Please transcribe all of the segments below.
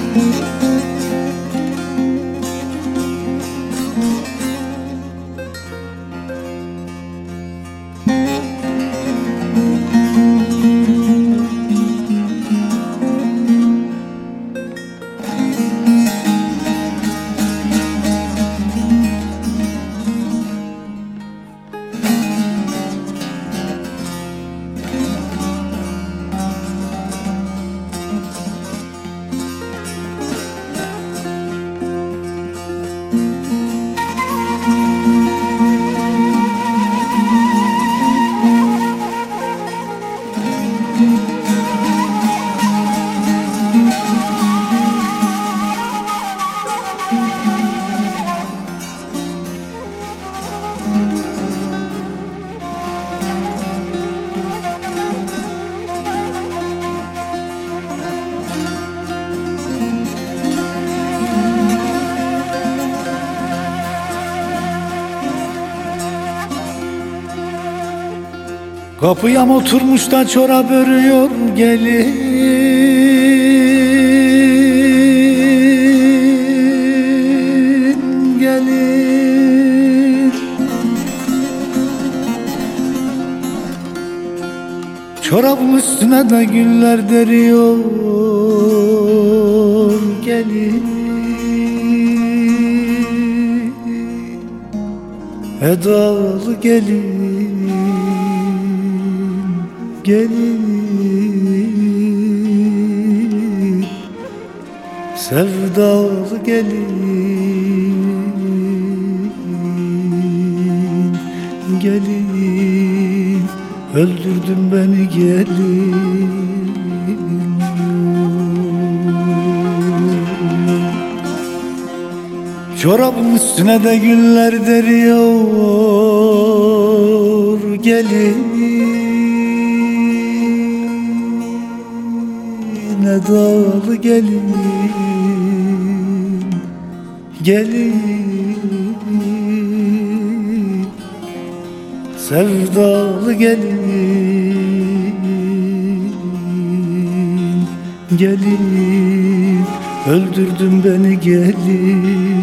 Kapıyam oturmuş da çorap örüyor gelin gelin. Çorabın üstüne de güller deriyor gelin. Edalı gelin gelin, sevdalı gelin gelin, öldürdün beni gelin. Çorabın üstüne de güller deriyor gelin. Edalı gelin gelin, sevdalı gelin gelin, öldürdün beni gelin.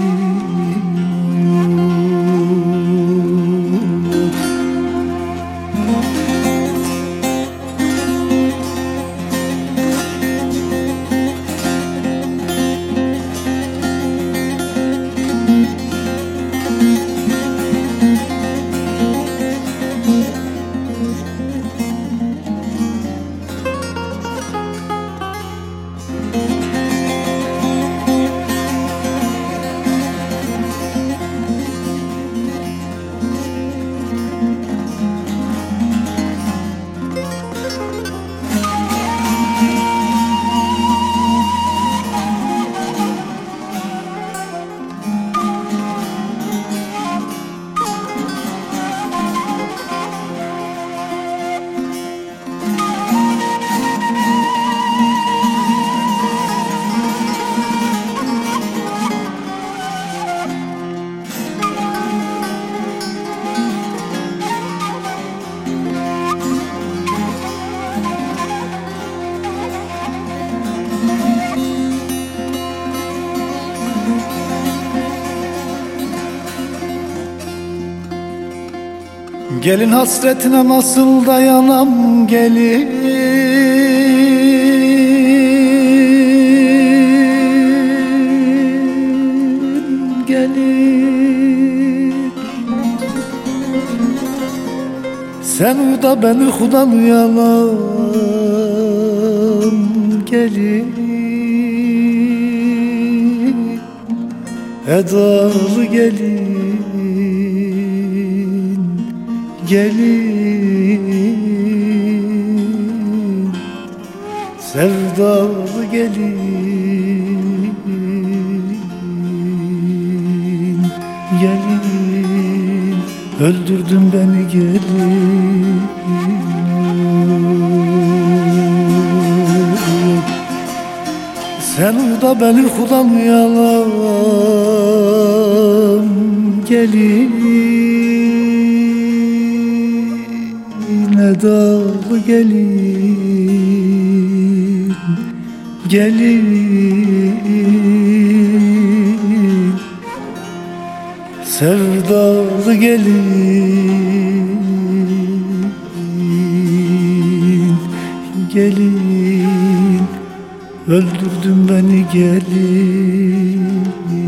Gelin hasretine nasıl dayanam gelin gelin. Sen uda ben uykudan uyanam gelin. Edalı gelin gelin, sevdalı gelin gelin, öldürdün beni gelin. Sen uda ben uykudan uyanam gelin. Edalı gelin gelin, sevdalı gelin, gelin, öldürdün beni gelin.